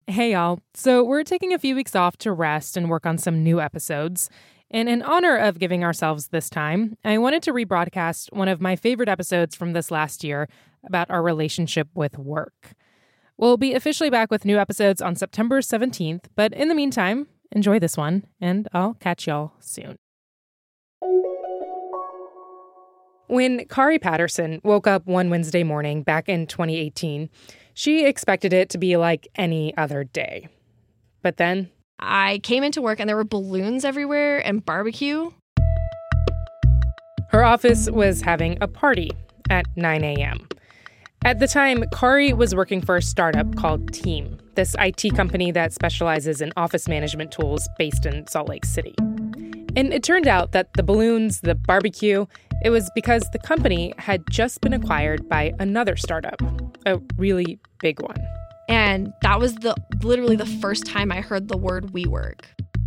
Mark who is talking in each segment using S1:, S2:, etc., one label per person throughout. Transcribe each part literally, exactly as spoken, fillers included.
S1: Hey, y'all. So we're taking a few weeks off to rest and work on some new episodes. And in honor of giving ourselves this time, I wanted to rebroadcast one of my favorite episodes from this last year about our relationship with work. We'll be officially back with new episodes on September seventeenth, but in the meantime, enjoy this one, and I'll catch y'all soon. When Kari Patterson woke up one Wednesday morning back in twenty eighteen, she expected it to be like any other day. But then
S2: I came into work and there were balloons everywhere and barbecue.
S1: Her office was having a party at nine a.m. At the time, Kari was working for a startup called Team, this I T company that specializes in office management tools based in Salt Lake City. And it turned out that the balloons, the barbecue, it was because the company had just been acquired by another startup, a really big one.
S2: And that was the literally the first time I heard the word WeWork.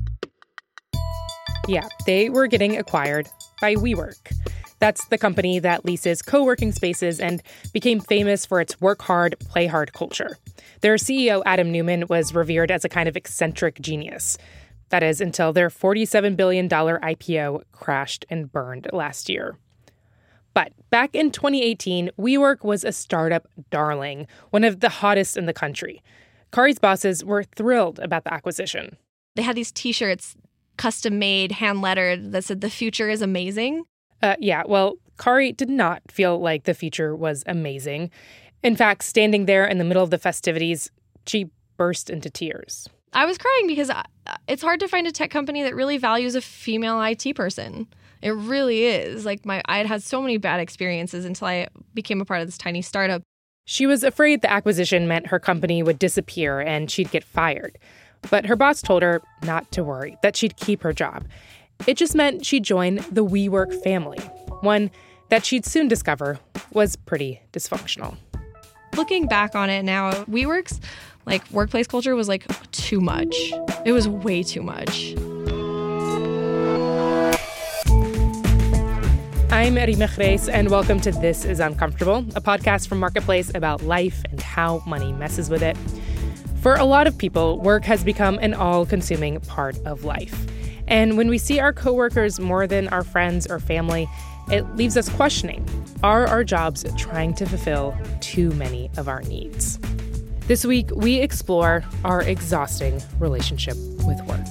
S1: Yeah, they were getting acquired by WeWork. That's the company that leases co-working spaces and became famous for its work hard, play hard culture. Their C E O, Adam Neumann, was revered as a kind of eccentric genius. That is, until their forty-seven billion dollars I P O crashed and burned last year. But back in twenty eighteen, WeWork was a startup darling, one of the hottest in the country. Kari's bosses were thrilled about the acquisition.
S2: They had these T-shirts, custom-made, hand-lettered, that said, "The future is amazing."
S1: Uh, yeah, well, Kari did not feel like the future was amazing. In fact, standing there in the middle of the festivities, she burst into tears.
S2: I was crying because it's hard to find a tech company that really values a female I T person. It really is. Like, my, I had had so many bad experiences until I became a part of this tiny startup.
S1: She was afraid the acquisition meant her company would disappear and she'd get fired. But her boss told her not to worry, that she'd keep her job. It just meant she'd join the WeWork family, one that she'd soon discover was pretty dysfunctional.
S2: Looking back on it now, WeWork's like workplace culture was like too much. It was way too much.
S1: I'm Rima Chreis, and welcome to This is Uncomfortable, a podcast from Marketplace about life and how money messes with it. For a lot of people, work has become an all-consuming part of life. And when we see our coworkers more than our friends or family, it leaves us questioning, are our jobs trying to fulfill too many of our needs? This week, we explore our exhausting relationship with work.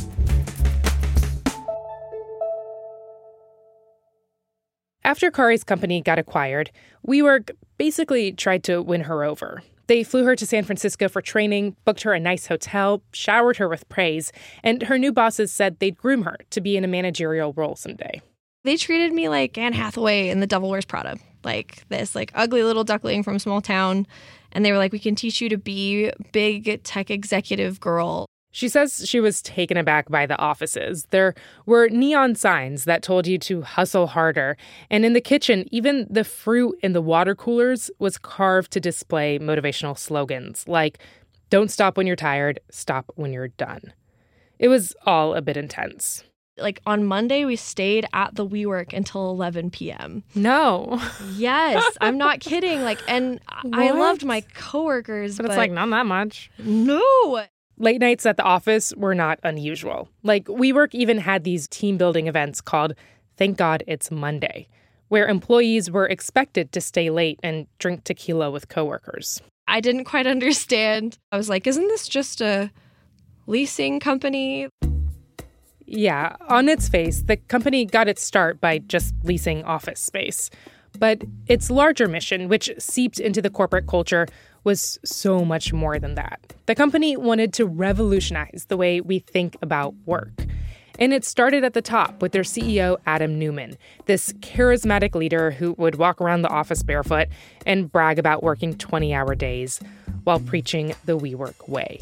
S1: After Kari's company got acquired, WeWork basically tried to win her over. They flew her to San Francisco for training, booked her a nice hotel, showered her with praise, and her new bosses said they'd groom her to be in a managerial role someday.
S2: They treated me like Anne Hathaway in The Devil Wears Prada, like this like ugly little duckling from a small town. And they were like, we can teach you to be big tech executive girl.
S1: She says she was taken aback by the offices. There were neon signs that told you to hustle harder. And in the kitchen, even the fruit in the water coolers was carved to display motivational slogans like, don't stop when you're tired, stop when you're done. It was all a bit intense.
S2: Like on Monday, we stayed at the WeWork until eleven p.m.
S1: No.
S2: Yes, I'm not kidding. Like, and what? I loved my coworkers,
S1: but,
S2: but
S1: it's like not that much.
S2: No.
S1: Late nights at the office were not unusual. Like, WeWork even had these team building events called Thank God It's Monday, where employees were expected to stay late and drink tequila with coworkers.
S2: I didn't quite understand. I was like, isn't this just a leasing company?
S1: Yeah, on its face, the company got its start by just leasing office space. But its larger mission, which seeped into the corporate culture, was so much more than that. The company wanted to revolutionize the way we think about work. And it started at the top with their C E O, Adam Neumann, this charismatic leader who would walk around the office barefoot and brag about working twenty-hour days while preaching the WeWork way.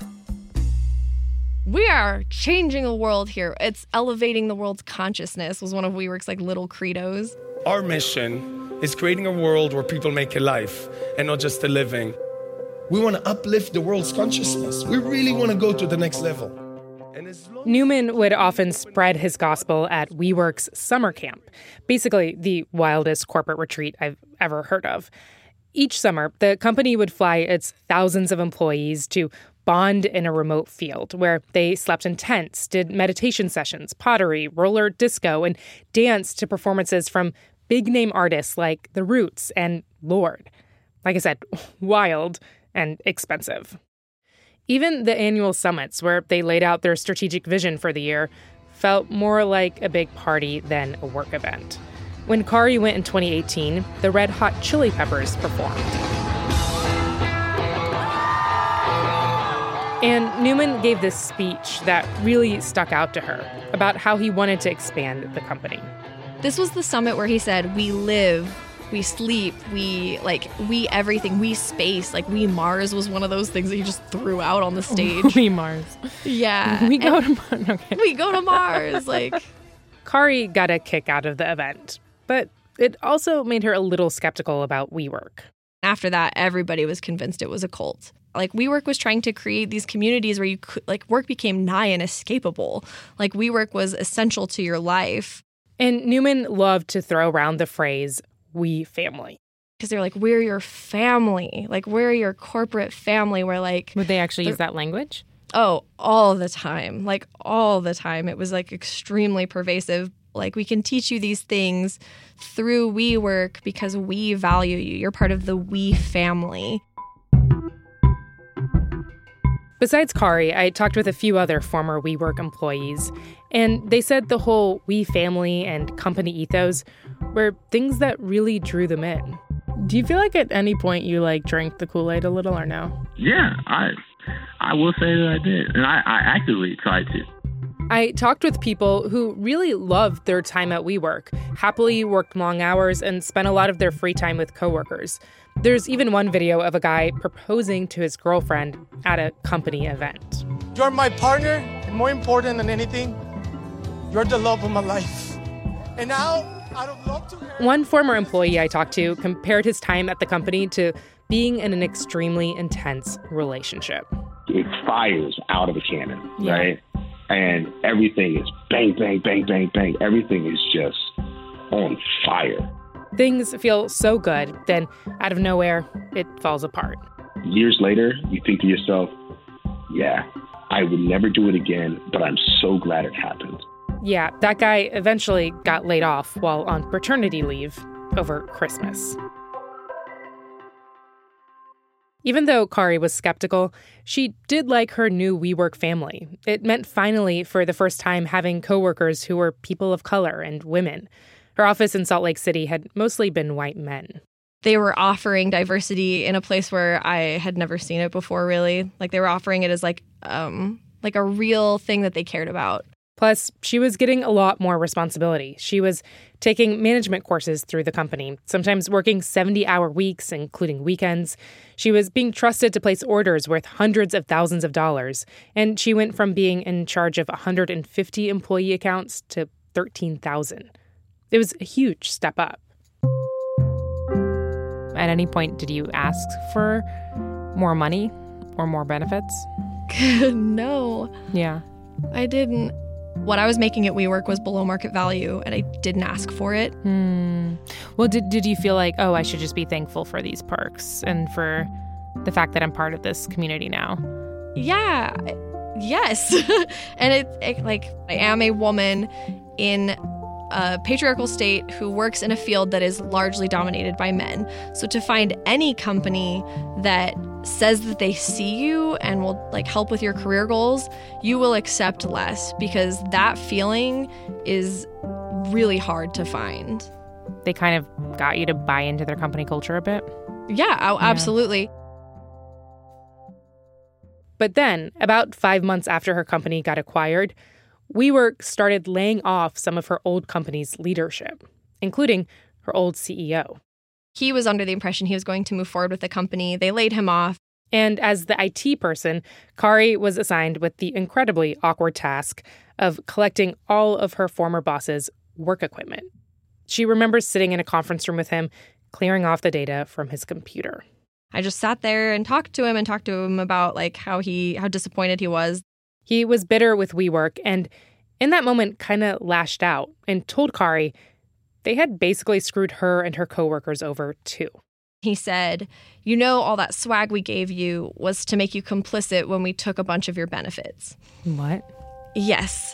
S2: We are changing the world here. It's elevating the world's consciousness was one of WeWork's like little credos.
S3: Our mission is creating a world where people make a life and not just a living. We want to uplift the world's consciousness. We really want to go to the next level. And as long-
S1: Neumann would often spread his gospel at WeWork's summer camp, basically the wildest corporate retreat I've ever heard of. Each summer, the company would fly its thousands of employees to bond in a remote field where they slept in tents, did meditation sessions, pottery, roller disco, and danced to performances from big-name artists like The Roots and Lorde. Like I said, wild and expensive. Even the annual summits where they laid out their strategic vision for the year felt more like a big party than a work event. When Kari went in twenty eighteen, the Red Hot Chili Peppers performed. And Newman gave this speech that really stuck out to her about how he wanted to expand the company.
S2: This was the summit where he said, we live, we sleep, we, like, we everything, we space. Like, we Mars was one of those things that he just threw out on the stage.
S1: We Mars.
S2: Yeah.
S1: We go to Mars. Okay.
S2: We go to Mars. Like,
S1: Kari got a kick out of the event, but it also made her a little skeptical about WeWork.
S2: After that, everybody was convinced it was a cult. Like, WeWork was trying to create these communities where you could, like, work became nigh inescapable. Like, WeWork was essential to your life.
S1: And Newman loved to throw around the phrase, we family.
S2: Because they're like, we're your family. Like, we're your corporate family. We're like...
S1: Would they actually use that language?
S2: Oh, all the time. Like, all the time. It was, like, extremely pervasive. Like, we can teach you these things through WeWork because we value you. You're part of the we family.
S1: Besides Kari, I talked with a few other former WeWork employees, and they said the whole we family and company ethos were things that really drew them in. Do you feel like at any point you, like, drank the Kool-Aid a little or no?
S4: Yeah, I I will say that I did, and I, I actively tried to.
S1: I talked with people who really loved their time at WeWork, happily worked long hours, and spent a lot of their free time with coworkers. There's even one video of a guy proposing to his girlfriend at a company event.
S5: You're my partner, and more important than anything, you're the love of my life. And now, out of love to her...
S1: One former employee I talked to compared his time at the company to being in an extremely intense relationship.
S4: It fires out of a cannon,
S1: yeah.
S4: right? And everything is bang, bang, bang, bang, bang. Everything is just on fire.
S1: Things feel so good, then out of nowhere, it falls apart.
S4: Years later, you think to yourself, yeah, I would never do it again, but I'm so glad it happened.
S1: Yeah, that guy eventually got laid off while on paternity leave over Christmas. Even though Kari was skeptical, she did like her new WeWork family. It meant finally, for the first time, having coworkers who were people of color and women. Her office in Salt Lake City had mostly been white men.
S2: They were offering diversity in a place where I had never seen it before, really. Like, they were offering it as, like, um, like a real thing that they cared about.
S1: Plus, she was getting a lot more responsibility. She was taking management courses through the company, sometimes working seventy-hour weeks, including weekends. She was being trusted to place orders worth hundreds of thousands of dollars, and she went from being in charge of one hundred fifty employee accounts to thirteen thousand. It was a huge step up. At any point, did you ask for more money or more benefits?
S2: No.
S1: Yeah.
S2: I didn't. What I was making at WeWork was below market value, and I didn't ask for it.
S1: Hmm. Well, did did you feel like, oh, I should just be thankful for these perks and for the fact that I'm part of this community now?
S2: Yeah. Yes. And it, it like I am a woman in a patriarchal state who works in a field that is largely dominated by men. So to find any company that says that they see you and will like help with your career goals, you will accept less because that feeling is really hard to find.
S1: They kind of got you to buy into their company culture a bit?
S2: Yeah, oh, absolutely.
S1: Yeah. But then, about five months after her company got acquired, WeWork started laying off some of her old company's leadership, including her old C E O.
S2: He was under the impression he was going to move forward with the company. They laid him off.
S1: And as the I T person, Kari was assigned with the incredibly awkward task of collecting all of her former boss's work equipment. She remembers sitting in a conference room with him, clearing off the data from his computer.
S2: I just sat there and talked to him and talked to him about like how he how disappointed he was.
S1: He was bitter with WeWork and in that moment kind of lashed out and told Kari they had basically screwed her and her coworkers over too.
S2: He said, "You know, all that swag we gave you was to make you complicit when we took a bunch of your benefits."
S1: What?
S2: Yes.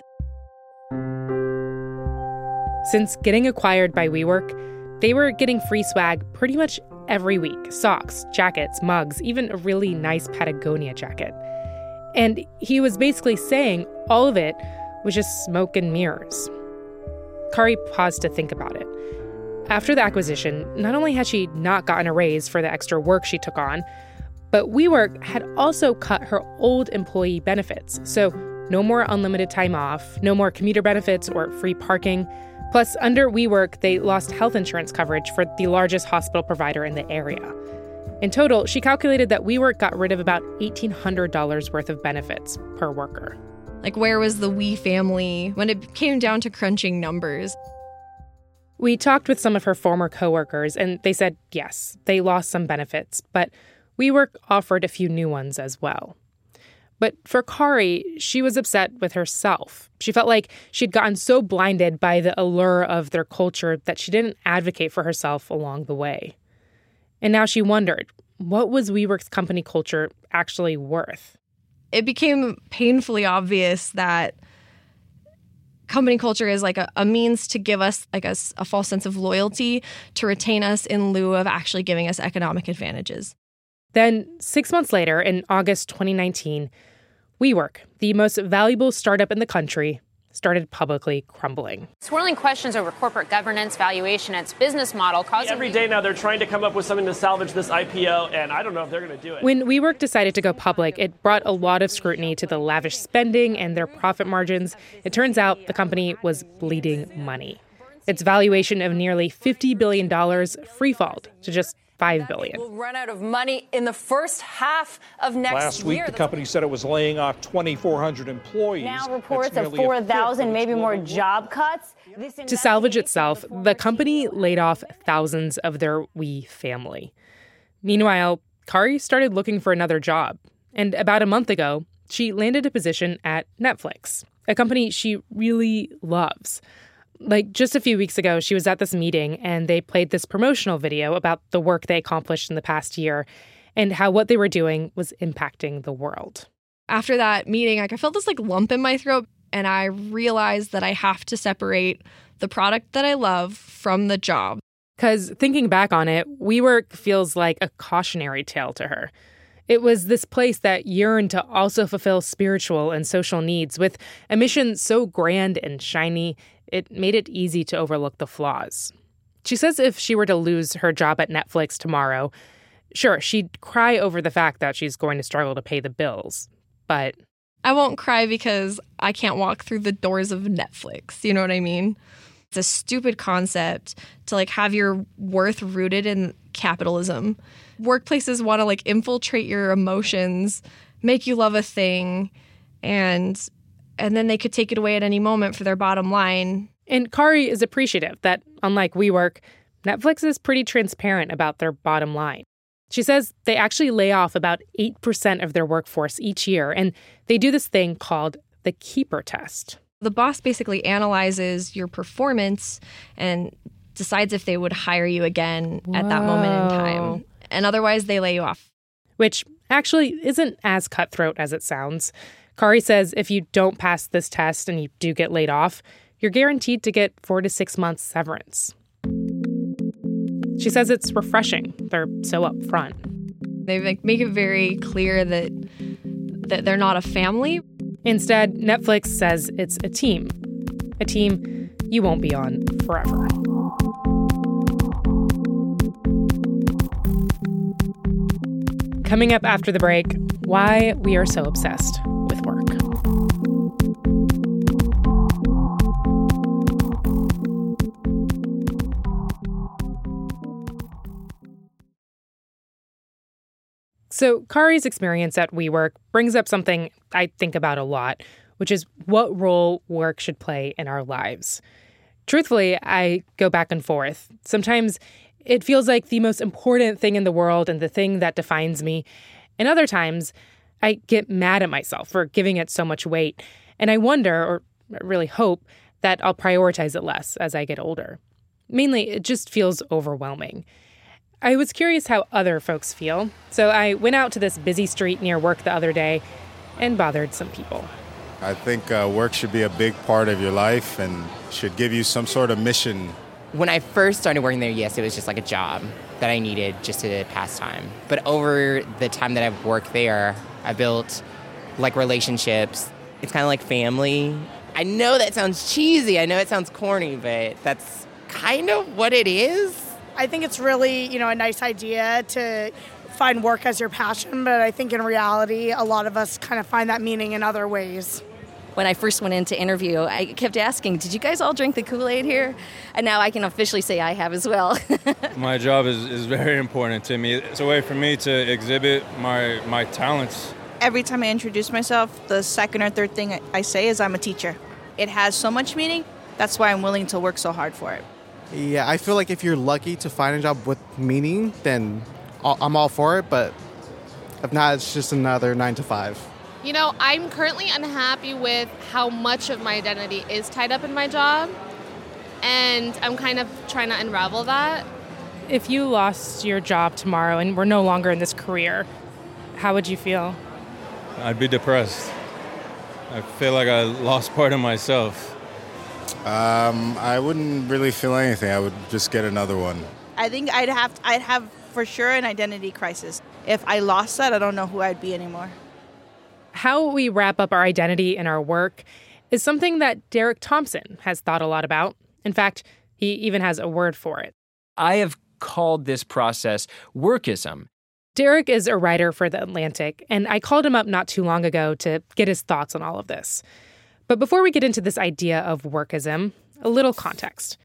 S1: Since getting acquired by WeWork, they were getting free swag pretty much every week. Socks, jackets, mugs, even a really nice Patagonia jacket. And he was basically saying all of it was just smoke and mirrors. Kari paused to think about it. After the acquisition, not only had she not gotten a raise for the extra work she took on, but WeWork had also cut her old employee benefits. So no more unlimited time off, no more commuter benefits or free parking. Plus, under WeWork, they lost health insurance coverage for the largest hospital provider in the area. In total, she calculated that WeWork got rid of about eighteen hundred dollars worth of benefits per worker.
S2: Like, where was the we family when it came down to crunching numbers?
S1: We talked with some of her former coworkers, and they said, yes, they lost some benefits, but WeWork offered a few new ones as well. But for Kari, she was upset with herself. She felt like she'd gotten so blinded by the allure of their culture that she didn't advocate for herself along the way. And now she wondered, what was WeWork's company culture actually worth?
S2: It became painfully obvious that company culture is like a, a means to give us like a, a false sense of loyalty, to retain us in lieu of actually giving us economic advantages.
S1: Then, six months later, in August twenty nineteen, WeWork, the most valuable startup in the country, started publicly crumbling.
S6: Swirling questions over corporate governance, valuation, and its business model causing...
S7: Every day now they're trying to come up with something to salvage this I P O, and I don't know if they're going to do it.
S1: When WeWork decided to go public, it brought a lot of scrutiny to the lavish spending and their profit margins. It turns out the company was bleeding money. Its valuation of nearly fifty billion dollars free-falled to just five billion dollars.
S8: Will run out of money in the first half of next year.
S9: Last week, the company said it was laying off twenty-four hundred employees.
S8: Now reports of four thousand, maybe more job cuts.
S1: To salvage itself, the company laid off thousands of their We family. Meanwhile, Kari started looking for another job. And about a month ago, she landed a position at Netflix, a company she really loves. Like, just a few weeks ago, she was at this meeting and they played this promotional video about the work they accomplished in the past year and how what they were doing was impacting the world.
S2: After that meeting, like, I felt this like lump in my throat, and I realized that I have to separate the product that I love from the job.
S1: Because thinking back on it, WeWork feels like a cautionary tale to her. It was this place that yearned to also fulfill spiritual and social needs with a mission so grand and shiny, it made it easy to overlook the flaws. She says if she were to lose her job at Netflix tomorrow, sure, she'd cry over the fact that she's going to struggle to pay the bills. But
S2: I won't cry because I can't walk through the doors of Netflix. You know what I mean? It's a stupid concept to like have your worth rooted in capitalism. Workplaces want to like infiltrate your emotions, make you love a thing, and and then they could take it away at any moment for their bottom line.
S1: And Kari is appreciative that, unlike WeWork, Netflix is pretty transparent about their bottom line. She says they actually lay off about eight percent of their workforce each year, and they do this thing called the Keeper Test.
S2: The boss basically analyzes your performance and decides if they would hire you again Whoa. At that moment in time. And otherwise, they lay you off.
S1: Which actually isn't as cutthroat as it sounds. Kari says if you don't pass this test and you do get laid off, you're guaranteed to get four to six months severance. She says it's refreshing. They're so upfront.
S2: They like, make it very clear that that they're not a family.
S1: Instead, Netflix says it's a team. A team you won't be on forever. Coming up after the break, why we are so obsessed with work. So Kari's experience at WeWork brings up something I think about a lot, which is what role work should play in our lives. Truthfully, I go back and forth. Sometimes it feels like the most important thing in the world and the thing that defines me. And other times, I get mad at myself for giving it so much weight. And I wonder, or really hope, that I'll prioritize it less as I get older. Mainly, it just feels overwhelming. I was curious how other folks feel, so I went out to this busy street near work the other day and bothered some people.
S10: I think uh, work should be a big part of your life and should give you some sort of mission.
S11: When I first started working there, yes, it was just like a job that I needed just to pass time. But over the time that I've worked there, I built like relationships. It's kind of like family. I know that sounds cheesy. I know it sounds corny, but that's kind of what it is.
S12: I think it's really, you know, a nice idea to find work as your passion, but I think in reality, a lot of us kind of find that meaning in other ways.
S13: When I first went in to interview, I kept asking, did you guys all drink the Kool-Aid here? And now I can officially say I have as well.
S14: My job is, is very important to me. It's a way for me to exhibit my, my talents.
S15: Every time I introduce myself, the second or third thing I say is I'm a teacher. It has so much meaning. That's why I'm willing to work so hard for it.
S16: Yeah, I feel like if you're lucky to find a job with meaning, then I'm all for it. But if not, it's just another nine to five.
S17: You know, I'm currently unhappy with how much of my identity is tied up in my job, and I'm kind of trying to unravel that.
S1: If you lost your job tomorrow and were no longer in this career, how would you feel?
S14: I'd be depressed. I feel like I lost part of myself.
S10: Um, I wouldn't really feel anything. I would just get another one.
S15: I think I'd have, I'd have for sure an identity crisis. If I lost that, I don't know who I'd be anymore.
S1: How we wrap up our identity in our work is something that Derek Thompson has thought a lot about. In fact, he even has a word for it.
S18: I have called this process workism.
S1: Derek is a writer for The Atlantic, and I called him up not too long ago to get his thoughts on all of this. But before we get into this idea of workism, a little context.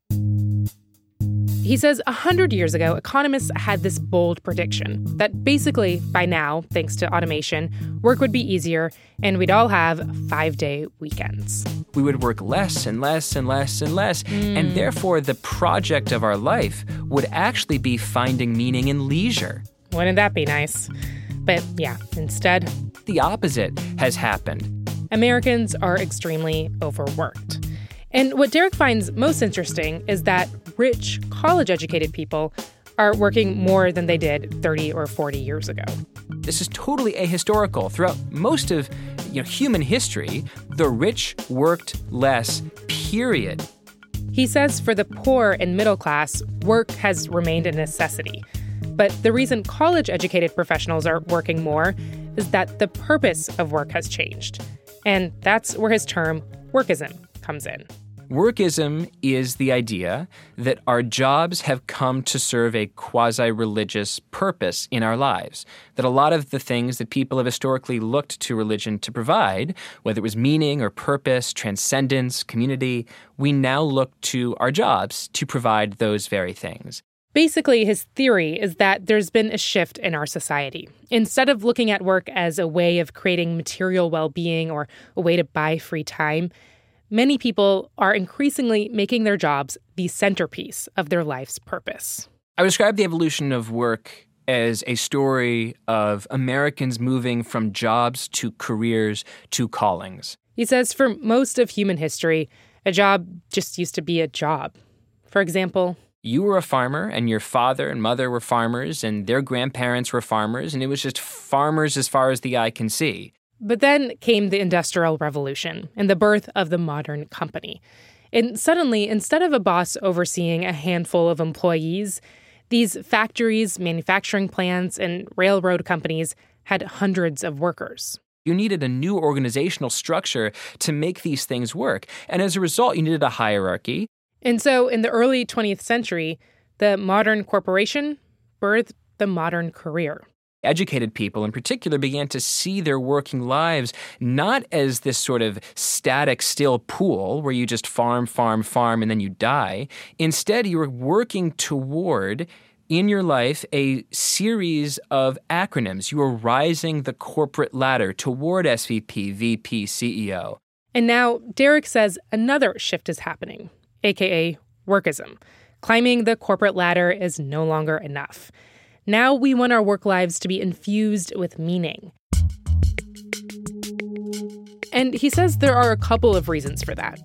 S1: He says one hundred years ago, economists had this bold prediction that basically, by now, thanks to automation, work would be easier and we'd all have five-day weekends.
S18: We would work less and less and less and less, mm. and therefore the project of our life would actually be finding meaning in leisure.
S1: Wouldn't that be nice? But yeah, instead,
S18: the opposite has happened.
S1: Americans are extremely overworked. And what Derek finds most interesting is that rich, college-educated people are working more than they did thirty or forty years ago.
S18: This is totally ahistorical. Throughout most of you know, human history, the rich worked less, period.
S1: He says for the poor and middle class, work has remained a necessity. But the reason college-educated professionals are working more is that the purpose of work has changed. And that's where his term, workism, comes in.
S18: Workism is the idea that our jobs have come to serve a quasi-religious purpose in our lives, that a lot of the things that people have historically looked to religion to provide, whether it was meaning or purpose, transcendence, community, we now look to our jobs to provide those very things.
S1: Basically, his theory is that there's been a shift in our society. Instead of looking at work as a way of creating material well-being or a way to buy free time, many people are increasingly making their jobs the centerpiece of their life's purpose.
S18: I would describe the evolution of work as a story of Americans moving from jobs to careers to callings.
S1: He says for most of human history, a job just used to be a job. For example,
S18: you were a farmer, and your father and mother were farmers, and their grandparents were farmers, and it was just farmers as far as the eye can see.
S1: But then came the Industrial Revolution and the birth of the modern company. And suddenly, instead of a boss overseeing a handful of employees, these factories, manufacturing plants, and railroad companies had hundreds of workers.
S18: You needed a new organizational structure to make these things work. And as a result, you needed a hierarchy.
S1: And so in the early twentieth century, the modern corporation birthed the modern career.
S18: Educated people in particular began to see their working lives not as this sort of static, still pool where you just farm, farm, farm, and then you die. Instead, you were working toward, in your life, a series of acronyms. You were rising the corporate ladder toward S V P, V P, C E O.
S1: And now Derek says another shift is happening, a k a workism. Climbing the corporate ladder is no longer enough. Now we want our work lives to be infused with meaning. And he says there are a couple of reasons for that.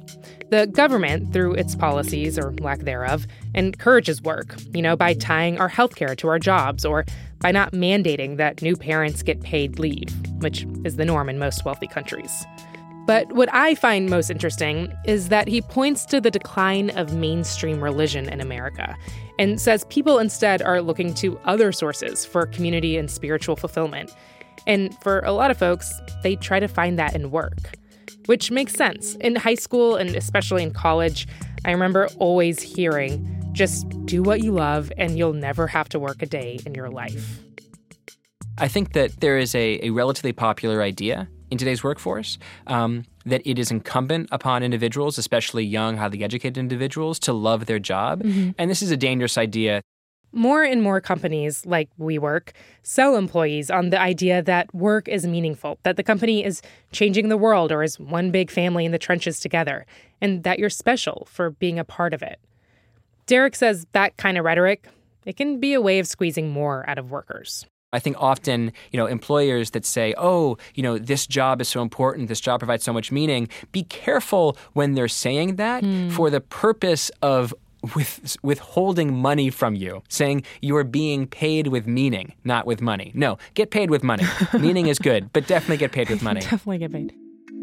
S1: The government, through its policies or lack thereof, encourages work, you know, by tying our healthcare to our jobs or by not mandating that new parents get paid leave, which is the norm in most wealthy countries. But what I find most interesting is that he points to the decline of mainstream religion in America and says people instead are looking to other sources for community and spiritual fulfillment. And for a lot of folks, they try to find that in work. Which makes sense. In high school and especially in college, I remember always hearing, just do what you love and you'll never have to work a day in your life.
S18: I think that there is a, a relatively popular idea in today's workforce um, that it is incumbent upon individuals, especially young, highly educated individuals, to love their job. Mm-hmm. And this is a dangerous idea.
S1: More and more companies, like WeWork, sell employees on the idea that work is meaningful, that the company is changing the world or is one big family in the trenches together, and that you're special for being a part of it. Derek says that kind of rhetoric, it can be a way of squeezing more out of workers.
S18: I think often, you know, employers that say, oh, you know, this job is so important, this job provides so much meaning, be careful when they're saying that mm. for the purpose of with withholding money from you, saying you are being paid with meaning, not with money. No, get paid with money. Meaning is good, but definitely get paid with money.
S1: Definitely get paid.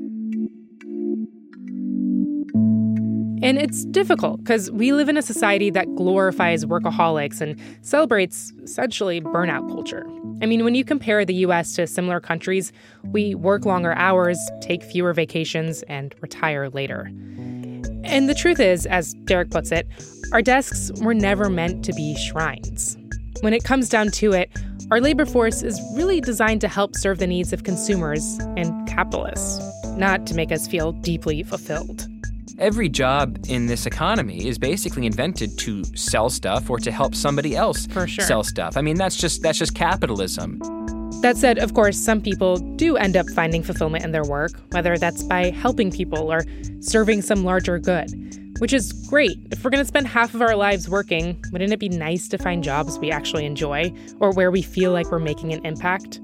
S1: And it's difficult because we live in a society that glorifies workaholics and celebrates essentially burnout culture. I mean, when you compare the U S to similar countries, we work longer hours, take fewer vacations, and retire later. And the truth is, as Derek puts it, our desks were never meant to be shrines. When it comes down to it, our labor force is really designed to help serve the needs of consumers and capitalists, not to make us feel deeply fulfilled.
S18: Every job in this economy is basically invented to sell stuff or to help somebody else
S1: For sure.
S18: sell stuff. I mean, that's just that's just capitalism.
S1: That said, of course, some people do end up finding fulfillment in their work, whether that's by helping people or serving some larger good, which is great. If we're going to spend half of our lives working, wouldn't it be nice to find jobs we actually enjoy or where we feel like we're making an impact?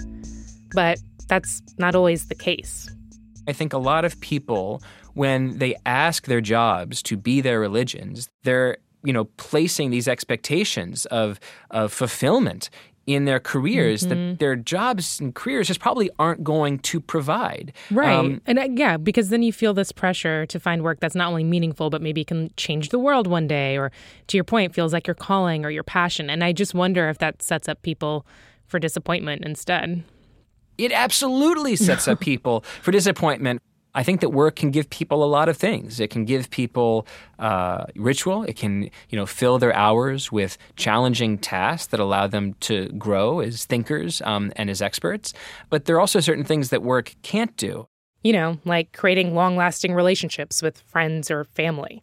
S1: But that's not always the case.
S18: I think a lot of people, when they ask their jobs to be their religions, they're, you know, placing these expectations of of fulfillment in their careers mm-hmm. that their jobs and careers just probably aren't going to provide.
S1: Right. Um, and uh, yeah, because then you feel this pressure to find work that's not only meaningful, but maybe can change the world one day, or to your point, feels like your calling or your passion. And I just wonder if that sets up people for disappointment instead.
S18: It absolutely sets up people for disappointment. I think that work can give people a lot of things. It can give people uh, ritual. It can, you know, fill their hours with challenging tasks that allow them to grow as thinkers um, and as experts. But there are also certain things that work can't do.
S1: You know, like creating long-lasting relationships with friends or family.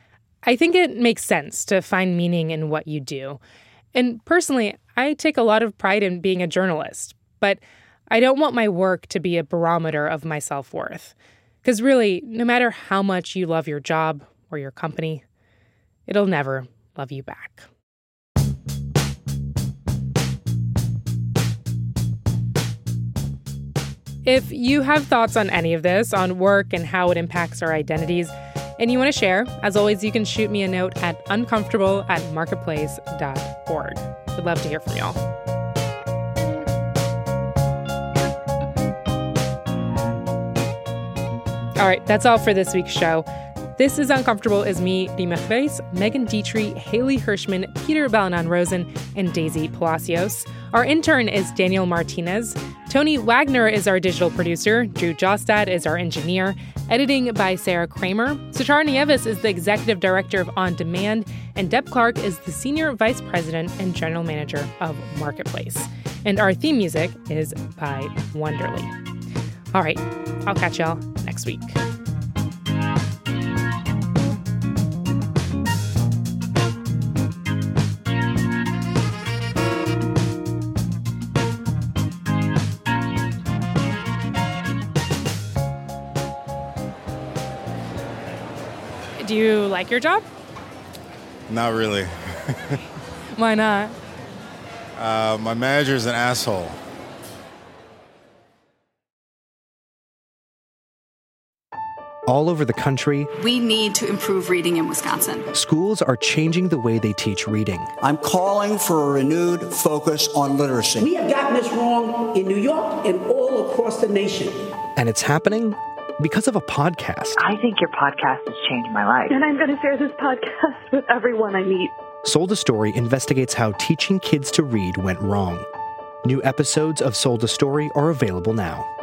S1: I think it makes sense to find meaning in what you do. And personally, I take a lot of pride in being a journalist. But I don't want my work to be a barometer of my self-worth. Because really, no matter how much you love your job or your company, it'll never love you back. If you have thoughts on any of this, on work and how it impacts our identities, and you want to share, as always, you can shoot me a note at uncomfortable at marketplace dot org. We'd love to hear from y'all. All right, that's all for this week's show. This is Uncomfortable is me, Reema Khrais, Megan Dietrich, Haley Hirschman, Peter Balanan-Rosen, and Daisy Palacios. Our intern is Daniel Martinez. Tony Wagner is our digital producer. Drew Jostad is our engineer. Editing by Sarah Kramer. Suchar Nieves is the executive director of On Demand. And Deb Clark is the senior vice president and general manager of Marketplace. And our theme music is by Wonderly. All right, I'll catch y'all next week. Do you like your job?
S10: Not really.
S1: Why not?
S10: Uh, my manager's an asshole.
S19: all over the country,
S20: we need to improve reading in Wisconsin.
S19: Schools are changing the way they teach reading.
S21: I'm calling for a renewed focus on literacy.
S22: We have gotten this wrong in New York and all across the nation.
S19: And it's happening because of a podcast.
S23: I think your podcast has changed my life.
S24: And I'm going to share this podcast with everyone I meet.
S19: Sold a Story investigates how teaching kids to read went wrong. New episodes of Sold a Story are available now.